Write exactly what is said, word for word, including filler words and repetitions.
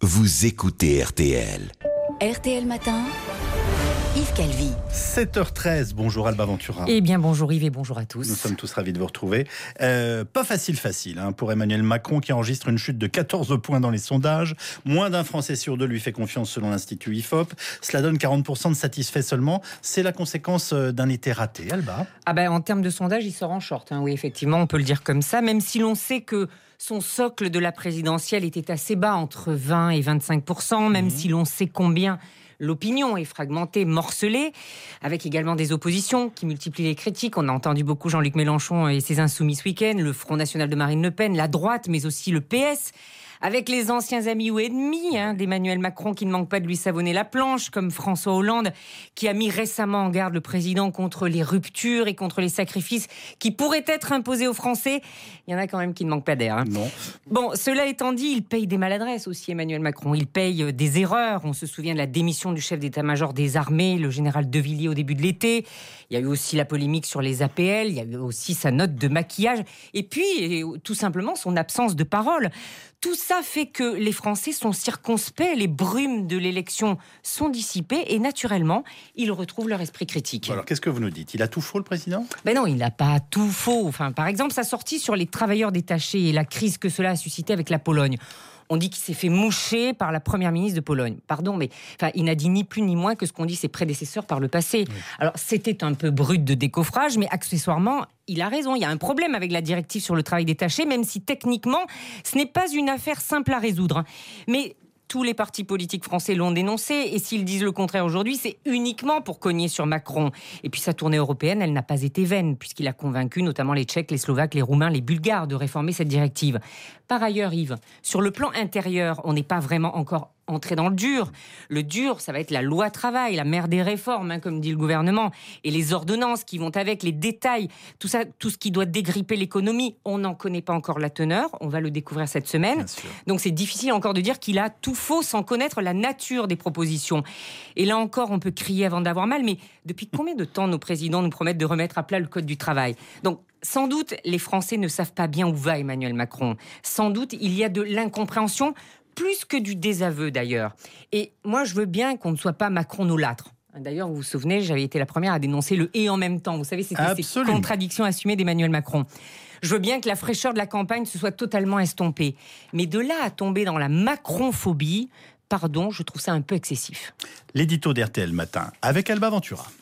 vous écoutez R T L. R T L Matin, Yves Calvi. sept heures treize, bonjour Alba Ventura. Eh bien bonjour Yves et bonjour à tous. Nous sommes tous ravis de vous retrouver. Euh, pas facile facile hein, pour Emmanuel Macron qui enregistre une chute de quatorze points dans les sondages. Moins d'un Français sur deux lui fait confiance selon l'Institut I F O P. Cela donne quarante pour cent de satisfaits seulement. C'est la conséquence d'un été raté. Alba. Ah ben, en termes de sondage, il sort en short. Hein. Oui, effectivement, on peut le dire comme ça, même si l'on sait que son socle de la présidentielle était assez bas, entre vingt et vingt-cinq pour cent, même mmh. si l'on sait combien l'opinion est fragmentée, morcelée, avec également des oppositions qui multiplient les critiques. On a entendu beaucoup Jean-Luc Mélenchon et ses insoumis ce week-end, le Front National de Marine Le Pen, la droite, mais aussi le P S, avec les anciens amis ou ennemis hein, d'Emmanuel Macron qui ne manquent pas de lui savonner la planche, comme François Hollande, qui a mis récemment en garde le président contre les ruptures et contre les sacrifices qui pourraient être imposés aux Français. Il y en a quand même qui ne manquent pas d'air. Hein. Non. Bon, cela étant dit, il paye des maladresses aussi, Emmanuel Macron. Il paye des erreurs. On se souvient de la démission du chef d'état-major des armées, le général De Villiers, au début de l'été. Il y a eu aussi la polémique sur les A P L. Il y a eu aussi sa note de maquillage. Et puis, tout simplement, son absence de parole. Tout ça fait que les Français sont circonspects, les brumes de l'élection sont dissipées et naturellement, ils retrouvent leur esprit critique. Alors, qu'est-ce que vous nous dites ? Il a tout faux, le président ? Ben non, il n'a pas tout faux. Enfin, par exemple, sa sortie sur les travailleurs détachés et la crise que cela a suscité avec la Pologne. On dit qu'il s'est fait moucher par la première ministre de Pologne. Pardon, mais enfin, il n'a dit ni plus ni moins que ce qu'ont dit ses prédécesseurs par le passé. Oui. Alors, c'était un peu brut de décoffrage, mais accessoirement, il a raison. Il y a un problème avec la directive sur le travail détaché, même si techniquement, ce n'est pas une affaire simple à résoudre. Mais tous les partis politiques français l'ont dénoncé, et s'ils disent le contraire aujourd'hui, c'est uniquement pour cogner sur Macron. Et puis sa tournée européenne, elle n'a pas été vaine, puisqu'il a convaincu notamment les Tchèques, les Slovaques, les Roumains, les Bulgares de réformer cette directive. Par ailleurs, Yves, sur le plan intérieur, on n'est pas vraiment encore entrer dans le dur. Le dur, ça va être la loi travail, la mère des réformes, hein, comme dit le gouvernement, et les ordonnances qui vont avec, les détails, tout ça, tout ce qui doit dégripper l'économie. On n'en connaît pas encore la teneur, on va le découvrir cette semaine. Donc c'est difficile encore de dire qu'il a tout faux sans connaître la nature des propositions. Et là encore, on peut crier avant d'avoir mal, mais depuis combien de temps nos présidents nous promettent de remettre à plat le code du travail ? Donc sans doute, les Français ne savent pas bien où va Emmanuel Macron. Sans doute, il y a de l'incompréhension, plus que du désaveu d'ailleurs. Et moi, je veux bien qu'on ne soit pas macronolâtre. D'ailleurs, vous vous souvenez, j'avais été la première à dénoncer le « et en même temps ». Vous savez, c'était Absolument. Ces contradictions assumées d'Emmanuel Macron. Je veux bien que la fraîcheur de la campagne se soit totalement estompée. Mais de là à tomber dans la macronphobie, pardon, je trouve ça un peu excessif. L'édito d'R T L Matin avec Alba Ventura.